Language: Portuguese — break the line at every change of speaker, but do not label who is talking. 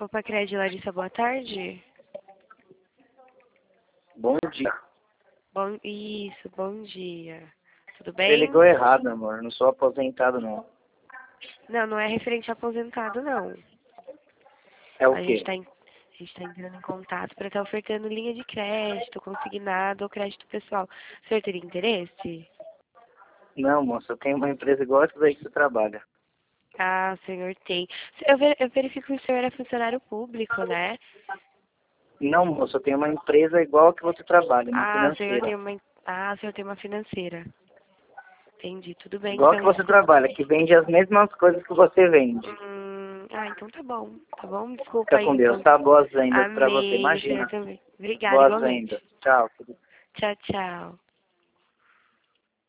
Copa Cred Larissa, boa tarde.
Bom dia.
Bom dia. Tudo
Você
bem?
ligou errado, amor. Não sou aposentado, não.
Não, não é referente a aposentado, não.
É o
A
quê?
gente tá entrando em contato para estar ofertando linha de crédito, consignado ou crédito pessoal. O senhor teria interesse?
Não, moça. Eu tenho uma empresa igual essa daí que você trabalha.
Ah, o senhor tem. Eu verifico que o senhor é funcionário público, né?
Não, moça. Eu tenho uma empresa igual a que você trabalha, uma
Ah,
financeira.
o senhor tem uma financeira. Entendi, tudo bem,
Igual a que
então,
você
desculpa.
trabalha, que vende as mesmas coisas que você vende.
Então tá bom, desculpa
Fica
aí,
com Deus,
então.
tá? Boas vendas pra você.
Amém, o senhor
Imagina.
também. Obrigada,
Boas
igualmente.
vendas. Tchau.
Tchau, tchau.